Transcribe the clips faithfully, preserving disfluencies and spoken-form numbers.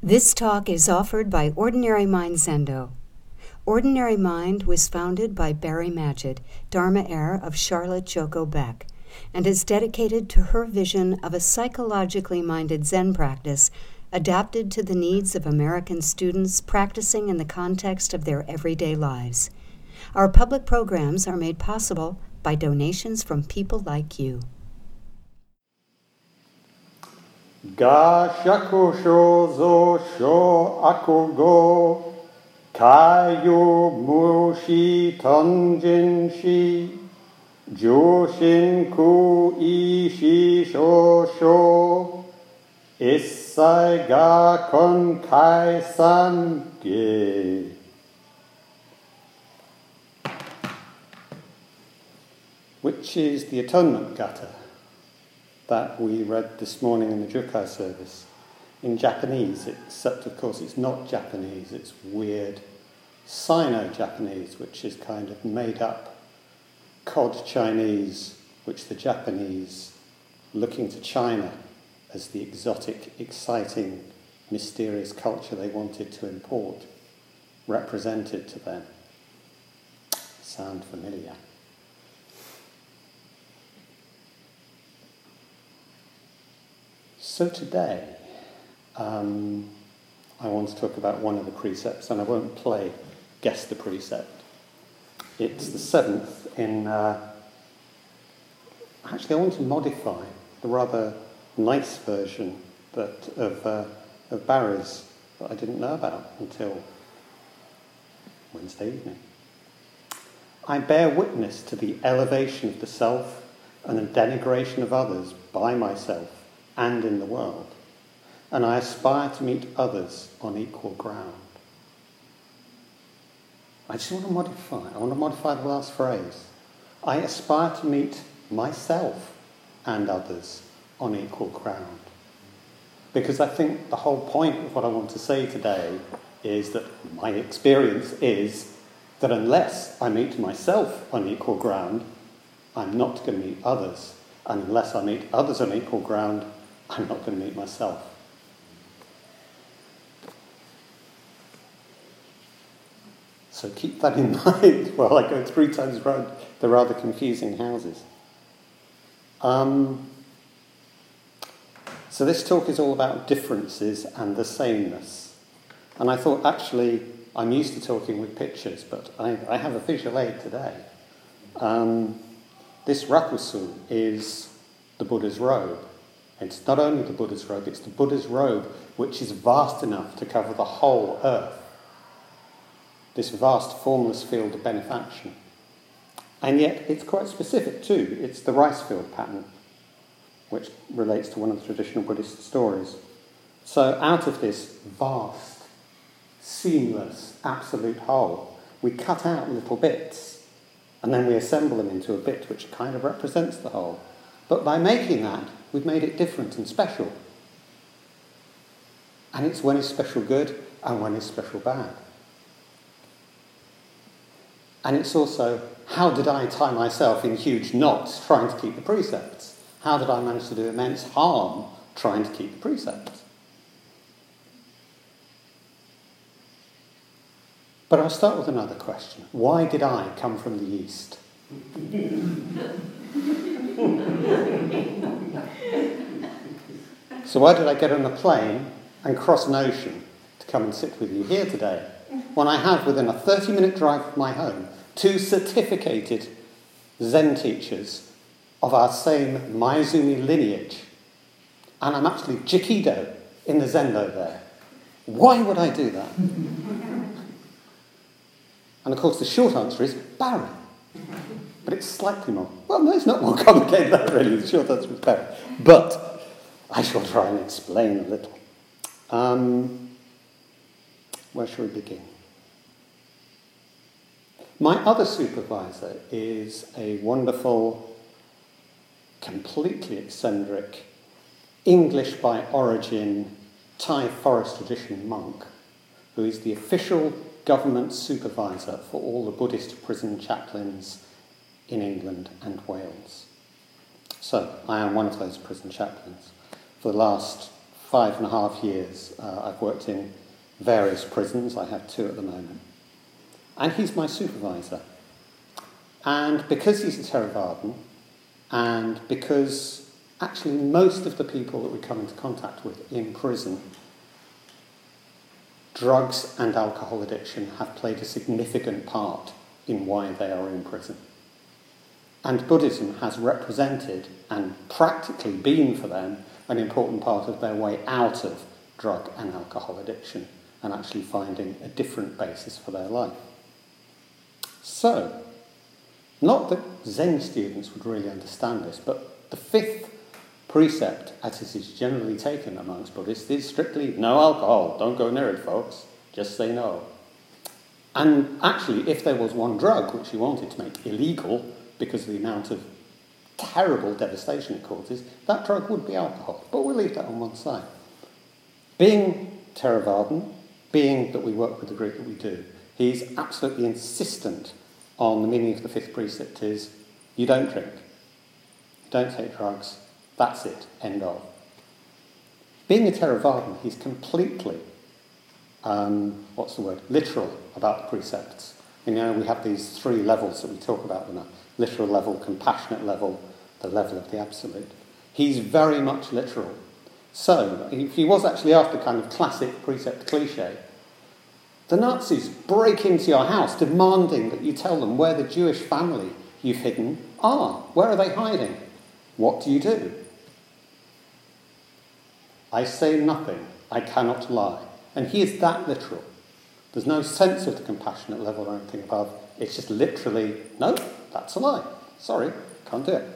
This talk is offered by Ordinary Mind Zendo. Ordinary Mind was founded by Barry Magid, Dharma heir of Charlotte Joko Beck, and is dedicated to her vision of a psychologically minded Zen practice adapted to the needs of American students practicing in the context of their everyday lives. Our public programs are made possible by donations from people like you. Ga shaku sho zo sho aku go kayu mushi tonjin shi joshin ku ishi sho sho issai ga kon kai san ge. Which is the Atonement Gata that we read this morning in the Jukai service. In Japanese, except of course it's not Japanese, it's weird Sino-Japanese, which is kind of made up cod Chinese, which the Japanese, looking to China as the exotic, exciting, mysterious culture they wanted to import, represented to them. Sound familiar? So today, um, I want to talk about one of the precepts, and I won't play Guess the Precept. It's the seventh in... Uh, actually, I want to modify the rather nice version that of, uh, of Barry's that I didn't know about until Wednesday evening. I bear witness to the elevation of the self and the denigration of others by myself and in the world, and I aspire to meet others on equal ground. I just want to modify, I want to modify the last phrase. I aspire to meet myself and others on equal ground. Because I think the whole point of what I want to say today is that my experience is that unless I meet myself on equal ground, I'm not going to meet others. And unless I meet others on equal ground, I'm not going to meet myself. So keep that in mind while I go three times around the rather confusing houses. Um, so this talk is all about differences and the sameness. And I thought, actually, I'm used to talking with pictures, but I, I have a visual aid today. Um, this rakusu is the Buddha's robe. It's not only the Buddha's robe, it's the Buddha's robe which is vast enough to cover the whole earth. This vast formless field of benefaction. And yet it's quite specific too. It's the rice field pattern, which relates to one of the traditional Buddhist stories. So out of this vast, seamless, absolute whole, we cut out little bits, and then we assemble them into a bit which kind of represents the whole. But by making that, we've made it different and special. And it's when it's special good and when it's special bad. And it's also, how did I tie myself in huge knots trying to keep the precepts? How did I manage to do immense harm trying to keep the precepts? But I'll start with another question. Why did I come from the East? So why did I get on a plane and cross an ocean to come and sit with you here today, when I have within a thirty-minute drive from my home two certificated Zen teachers of our same Maezumi lineage, and I'm actually Jikido in the Zendo there? Why would I do that? And of course the short answer is Barry. But it's slightly more... Well, no, it's not more complicated than that, really. The short answer is Barry. But I shall try and explain a little. Um, where shall we begin? My other supervisor is a wonderful, completely eccentric, English by origin, Thai forest tradition monk, who is the official government supervisor for all the Buddhist prison chaplains in England and Wales. So, I am one of those prison chaplains. For the last five and a half years, uh, I've worked in various prisons. I have two at the moment. And he's my supervisor. And because he's a Theravadan, and because actually most of the people that we come into contact with in prison, drugs and alcohol addiction have played a significant part in why they are in prison. And Buddhism has represented and practically been for them an important part of their way out of drug and alcohol addiction and actually finding a different basis for their life. So, not that Zen students would really understand this, but the fifth precept, as it is generally taken amongst Buddhists, is strictly no alcohol. Don't go near it, folks. Just say no. And actually, if there was one drug which you wanted to make illegal because of the amount of terrible devastation it causes, that drug would be alcohol. But we'll leave that on one side. Being Theravadan, being that we work with the group that we do, he's absolutely insistent on the meaning of the fifth precept is, you don't drink, you don't take drugs, that's it, end of. Being a Theravadan, he's completely, um, what's the word, literal about the precepts. You know, we have these three levels that we talk about, the literal level, compassionate level, the level of the absolute. He's very much literal. So, if he was actually after kind of classic precept cliche, the Nazis break into your house demanding that you tell them where the Jewish family you've hidden are. Where are they hiding? What do you do? I say nothing. I cannot lie. And he is that literal. There's no sense of the compassionate level or anything above. It's just literally, no, that's a lie. Sorry, can't do it.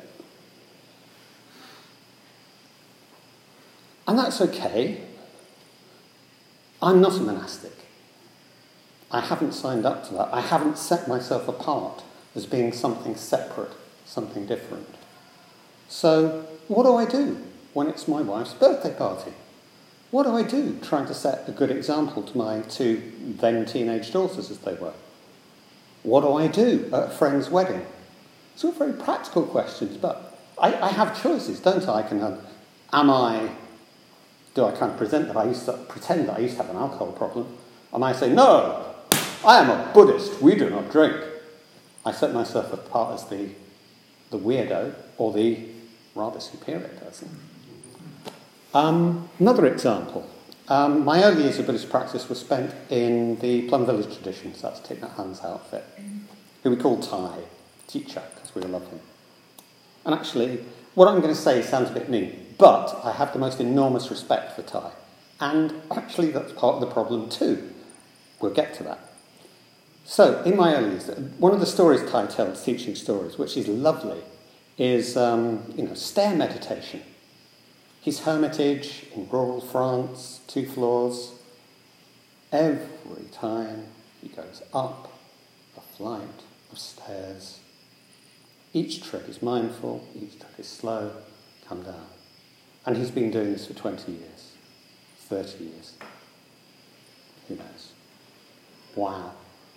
And that's okay. I'm not a monastic. I haven't signed up to that. I haven't set myself apart as being something separate, something different. So what do I do when it's my wife's birthday party? What do I do trying to set a good example to my two then teenage daughters as they were? What do I do at a friend's wedding? It's all very practical questions, but I, I have choices, don't I? I can have, am I, do I kind of present that I used to pretend that I used to have an alcohol problem? Am I say, no, I am a Buddhist, we do not drink. I set myself apart as the, the weirdo or the rather superior person. Um, another example. Um, my early years of Buddhist practice were spent in the Plum Village traditions. That's Thich Nhat Hanh's outfit, who we call Thai, teacher, because we love him. And actually, what I'm going to say sounds a bit mean, but I have the most enormous respect for Thai. And actually, that's part of the problem too. We'll get to that. So, in my early years, one of the stories Thai tells, teaching stories, which is lovely, is, um, you know, stair meditation. His hermitage in rural France, two floors. Every time he goes up a flight of stairs, each tread is mindful, each tread is slow, come down. And he's been doing this for twenty years, thirty years. Who knows? Wow.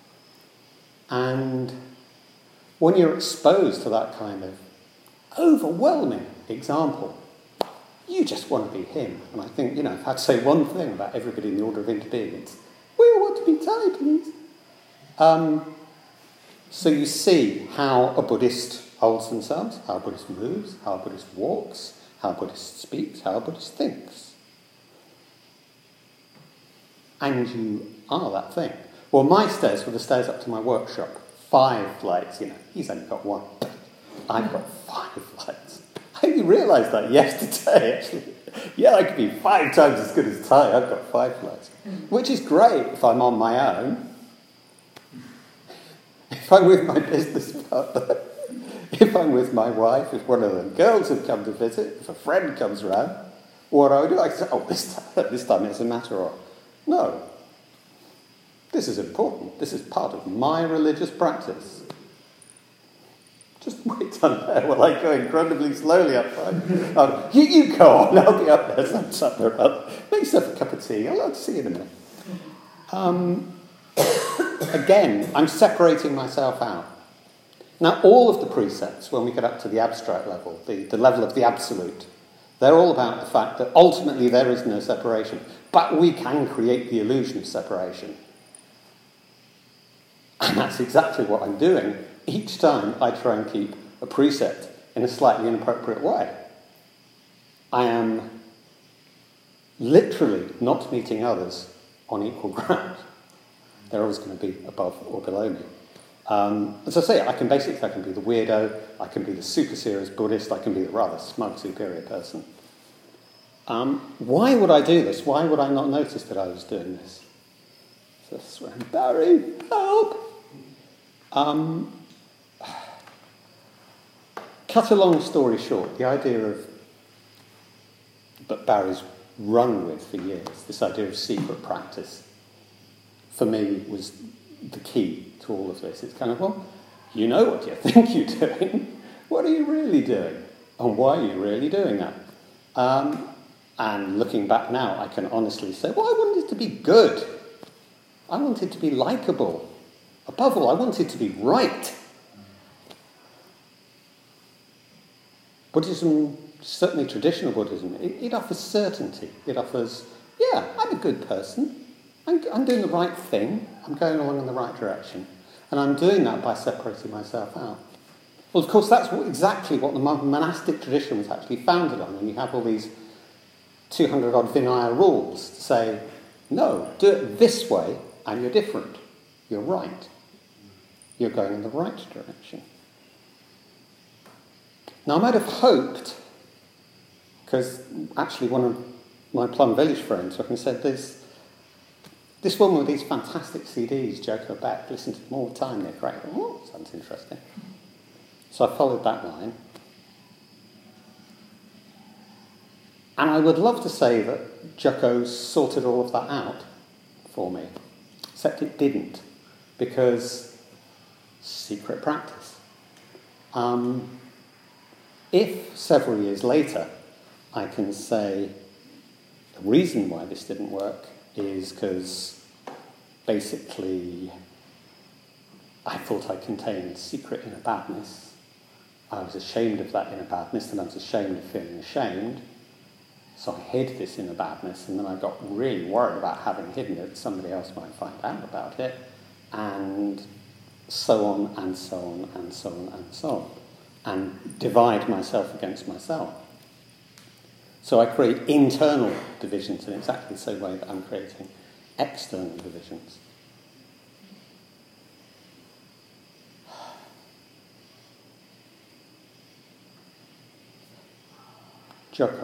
And when you're exposed to that kind of overwhelming example, you just want to be him. And I think, you know, if I had to say one thing about everybody in the order of interbeing, it's, we all want to be Thai, please. Um, so you see how a Buddhist holds themselves, how a Buddhist moves, how a Buddhist walks, how a Buddhist speaks, how a Buddhist thinks. And you are that thing. Well, my stairs were the stairs up to my workshop. Five flights, you know. He's only got one. I've got five flights. I only realised that yesterday, actually. Yeah, I could be five times as good as Thai. I've got five flights. Which is great if I'm on my own. If I'm with my business partner. If I'm with my wife. If one of the girls have come to visit. If a friend comes around. What do I do? I say, oh, this time, this time it's a matter of... No. This is important. This is part of my religious practice. Just wait down there while I go incredibly slowly up front. Um, you, you go on, I'll be up there, some supper up. Make yourself a cup of tea. I'll see you in a minute. Um, again, I'm separating myself out. Now, all of the precepts, when we get up to the abstract level, the, the level of the absolute, They're all about the fact that ultimately there is no separation, but we can create the illusion of separation. And that's exactly what I'm doing each time I try and keep a precept in a slightly inappropriate way. I am literally not meeting others on equal ground. They're always going to be above or below me. Um, as I say, I can basically, I can be the weirdo, I can be the super serious Buddhist, I can be the rather smug superior person. Um, why would I do this? Why would I not notice that I was doing this? So I swear, Barry, help! Um, cut a long story short, the idea of, that Barry's run with for years, this idea of secret practice, for me was the key to all of this. It's kind of, well, you know what you think you're doing. What are you really doing? And why are you really doing that? Um, and looking back now, I can honestly say, well, I wanted to be good. I wanted to be likeable. Above all, I wanted to be right. Buddhism, certainly traditional Buddhism, it, it offers certainty. It offers, yeah, I'm a good person. I'm, I'm doing the right thing. I'm going along in the right direction. And I'm doing that by separating myself out. Well, of course, that's what, exactly what the monastic tradition was actually founded on. And you have all these two hundred odd Vinaya rules to say, no, do it this way and you're different. You're right. You're going in the right direction. Now, I might have hoped, because actually one of my Plum Village friends often said this, this woman with these fantastic C Ds, Joko Beck, listen to them all the time, they're great. Oh, sounds interesting. So I followed that line. And I would love to say that Joko sorted all of that out for me, except it didn't, because secret practice. Um, if several years later I can say the reason why this didn't work is because basically I thought I contained secret inner badness. I was ashamed of that inner badness, and I was ashamed of feeling ashamed. So I hid this inner badness, and then I got really worried about having hidden it. Somebody else might find out about it, and so on and so on and so on and so on, and divide myself against myself. So I create internal divisions in exactly the same way that I'm creating external divisions. Joko.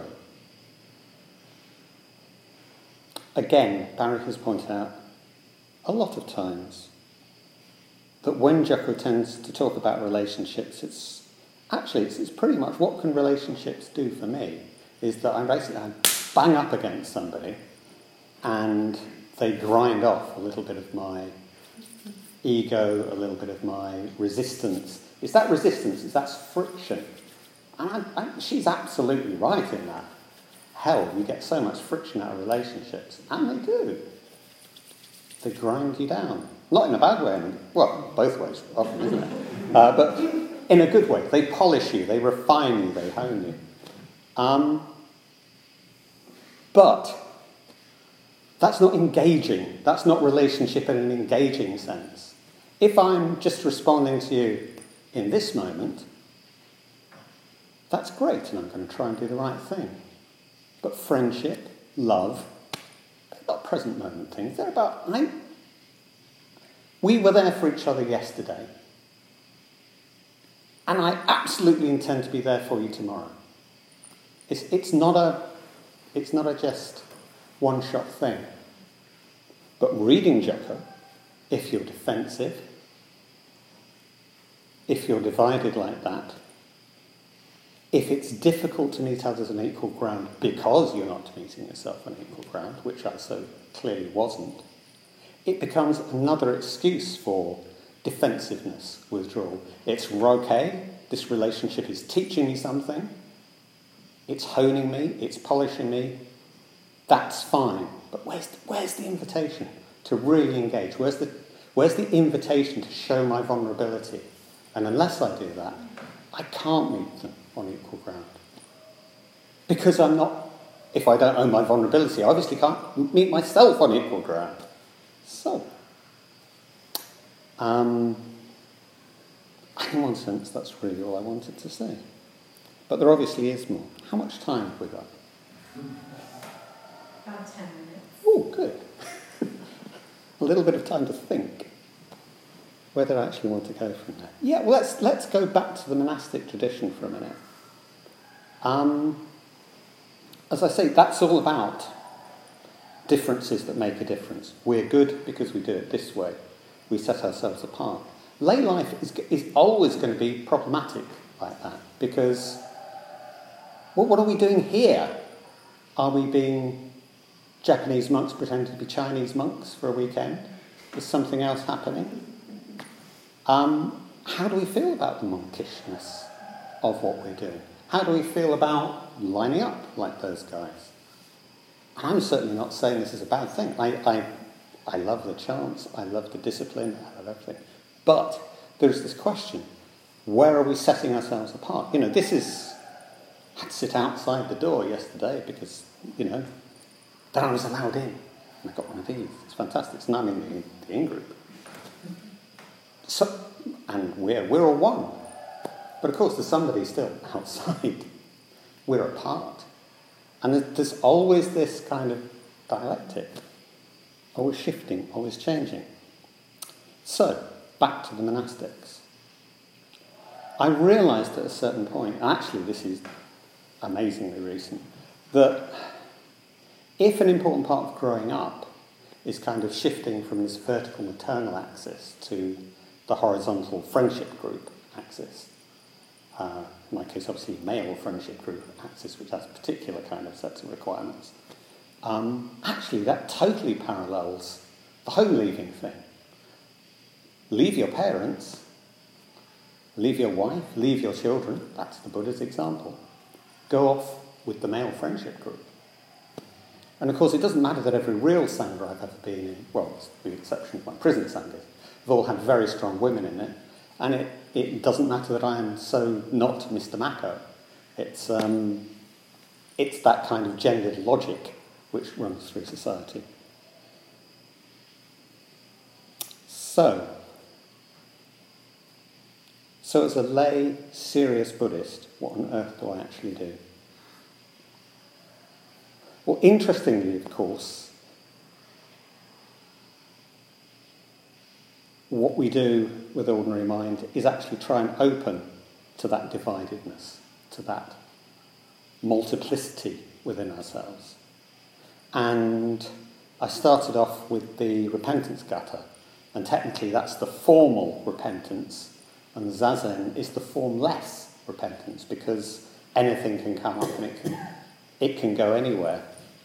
Again, Barry has pointed out a lot of times that when Joko tends to talk about relationships, it's actually, it's, it's pretty much what can relationships do for me, is that I'm basically, I bang up against somebody and they grind off a little bit of my ego, a little bit of my resistance. It's that resistance, it's that friction. And I, I, she's absolutely right in that. Hell, you get so much friction out of relationships, and they do. They grind you down. Not in a bad way, I mean, well, both ways, often, isn't it? Uh, but in a good way. They polish you, they refine you, they hone you. Um, but that's not engaging. That's not relationship in an engaging sense. If I'm just responding to you in this moment, that's great, and I'm going to try and do the right thing. But friendship, love, they're not present moment things. They're about, I, we were there for each other yesterday. And I absolutely intend to be there for you tomorrow. It's, it's not a, it's not a just one-shot thing. But reading Joko, if you're defensive, if you're divided like that, if it's difficult to meet others on equal ground because you're not meeting yourself on equal ground, which I so clearly wasn't, it becomes another excuse for defensiveness, withdrawal. It's okay, this relationship is teaching me something, it's honing me, it's polishing me, that's fine. But where's the, where's the invitation to really engage? Where's the, where's the invitation to show my vulnerability? And unless I do that, I can't meet them on equal ground. Because I'm not, if I don't own my vulnerability, I obviously can't meet myself on equal ground. So, um, in one sense, that's really all I wanted to say. But there obviously is more. How much time have we got? About ten minutes. Oh, good. A little bit of time to think whether I actually want to go from there. Yeah, well, let's, let's go back to the monastic tradition for a minute. Um, as I say, that's all about differences that make a difference. We're good because we do it this way. We set ourselves apart. Lay life is, is always going to be problematic like that because, well, what are we doing here? Are we being Japanese monks pretending to be Chinese monks for a weekend? Is something else happening? Um, how do we feel about the monkishness of what we're doing? How do we feel about lining up like those guys? I'm certainly not saying this is a bad thing. I, I, I love the chants, I love the discipline, I love everything. But there's this question, where are we setting ourselves apart? You know, this is, I had to sit outside the door yesterday because, you know, then I was allowed in. And I got one of these. It's fantastic. It's now in the, the in-group. So, and we're, we're all one. But of course, there's somebody still outside. We're apart. And there's always this kind of dialectic. Always shifting, always changing. So, back to the monastics. I realised at a certain point, and actually this is amazingly recent, that if an important part of growing up is kind of shifting from this vertical maternal axis to the horizontal friendship group axis, uh, in my case obviously male friendship group axis, which has particular kind of sets of requirements, um, actually that totally parallels the home leaving thing. Leave your parents, leave your wife, leave your children, that's the Buddha's example, go off with the male friendship group. And of course it doesn't matter that every real Sangha I've ever been in, well, with the exception of my prison Sanghas, have all had very strong women in it, and it, it doesn't matter that I am so not Mister Mako. It's, um, it's that kind of gendered logic which runs through society. So, So as a lay, serious Buddhist, what on earth do I actually do? Well, interestingly, of course, what we do with Ordinary Mind is actually try and open to that dividedness, to that multiplicity within ourselves. And I started off with the repentance gatha, and technically that's the formal repentance, and Zazen is the formless repentance, because anything can come up and it can, it can go anywhere.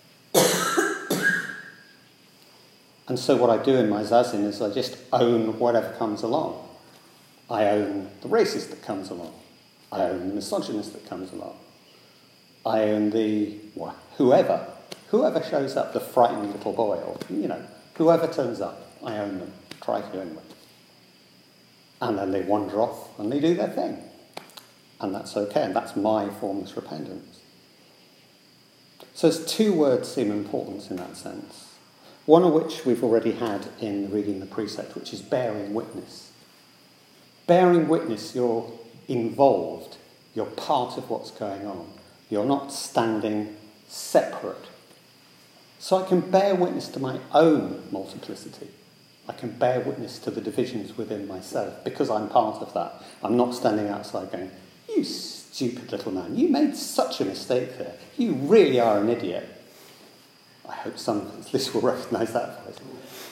And so what I do in my Zazen is I just own whatever comes along. I own the racist that comes along. I own the misogynist that comes along. I own the well, whoever, whoever shows up, the frightened little boy, or, you know, whoever turns up, I own them. Try to anyway. And then they wander off and they do their thing. And that's okay, and that's my formless repentance. So there's two words seem important in that sense. One of which we've already had in reading the precept, which is bearing witness. Bearing witness, you're involved, you're part of what's going on. You're not standing separate. So I can bear witness to my own multiplicity. I can bear witness to the divisions within myself because I'm part of that. I'm not standing outside going, you stupid little man, you made such a mistake there. You really are an idiot. I hope some of this will recognise that voice.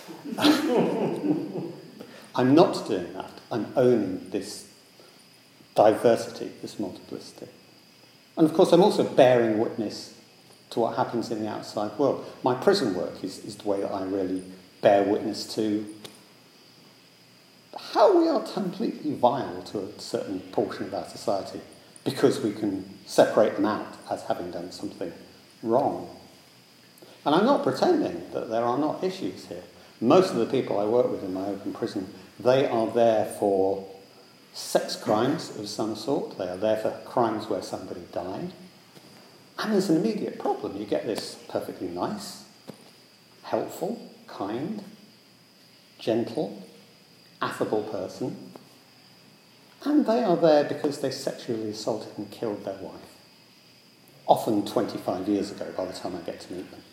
I'm not doing that. I'm owning this diversity, this multiplicity. And of course I'm also bearing witness to what happens in the outside world. My prison work is, is the way that I really bear witness to how we are completely vile to a certain portion of our society because we can separate them out as having done something wrong. And I'm not pretending that there are not issues here. Most of the people I work with in my open prison, they are there for sex crimes of some sort. They are there for crimes where somebody died. And there's an immediate problem. You get this perfectly nice, helpful, kind, gentle, affable person, and they are there because they sexually assaulted and killed their wife. Often twenty-five years ago by the time I get to meet them.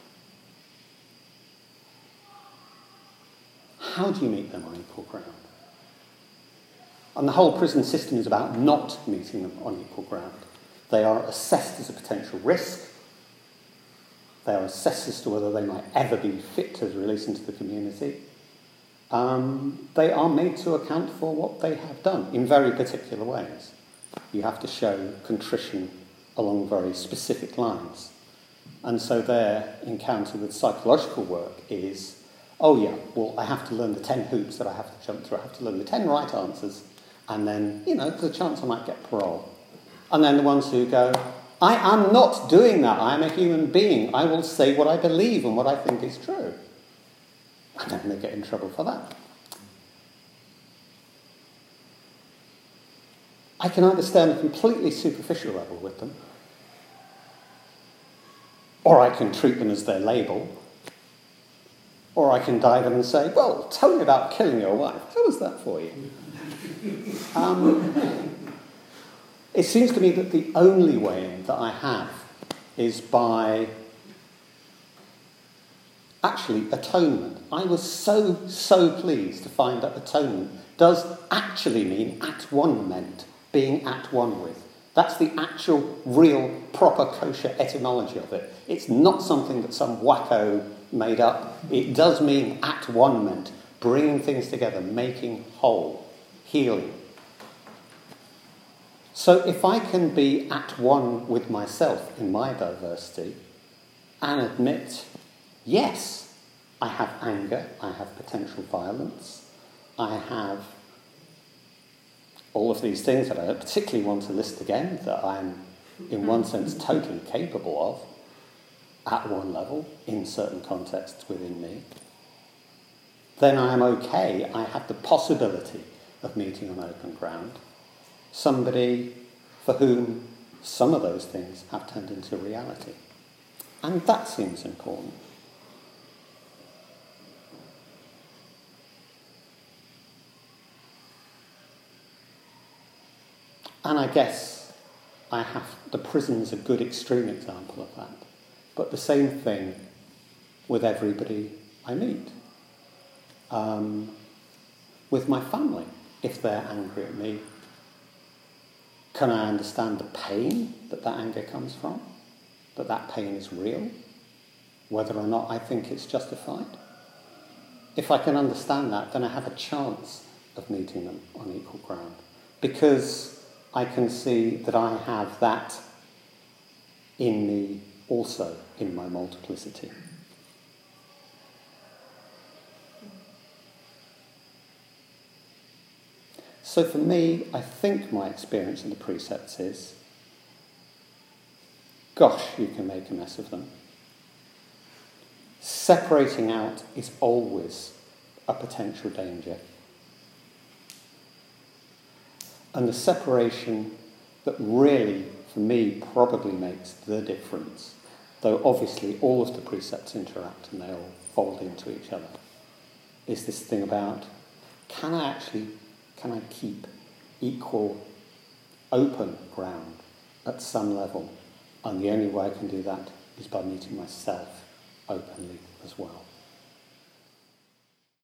How do you meet them on equal ground? And the whole prison system is about not meeting them on equal ground. They are assessed as a potential risk. They are assessed as to whether they might ever be fit to release into the community. Um, they are made to account for what they have done in very particular ways. You have to show contrition along very specific lines. And so their encounter with psychological work is, oh yeah, well, I have to learn the ten hoops that I have to jump through. I have to learn the ten right answers, and then, you know, there's a chance I might get parole. And then the ones who go, I am not doing that. I am a human being. I will say what I believe and what I think is true. And then they get in trouble for that. I can either stay on a completely superficial level with them, or I can treat them as their label, or I can dive in and say, well, tell me about killing your wife. How was that for you? Um, it seems to me that the only way that I have is by actually atonement. I was so, so pleased to find that atonement does actually mean at one meant, being at one with. That's the actual, real, proper kosher etymology of it. It's not something that some wacko made up. It does mean at one meant, bringing things together, making whole, healing. So if I can be at one with myself in my diversity and admit, yes, I have anger, I have potential violence, I have all of these things that I don't particularly want to list again, that I'm, in one sense, totally capable of, at one level, in certain contexts within me, then I am okay. I have the possibility of meeting on open ground somebody for whom some of those things have turned into reality. And that seems important. And I guess I have, the prison's a good extreme example of that. But the same thing with everybody I meet. Um, with my family, if they're angry at me, can I understand the pain that that anger comes from? That that pain is real? Whether or not I think it's justified? If I can understand that, then I have a chance of meeting them on equal ground. Because I can see that I have that in me also, in my multiplicity. So for me, I think my experience in the precepts is, gosh, you can make a mess of them. Separating out is always a potential danger. And the separation that really, for me, probably makes the difference, though obviously all of the precepts interact and they all fold into each other, is this thing about, can I actually, can I keep equal, open ground at some level? And the only way I can do that is by meeting myself openly as well.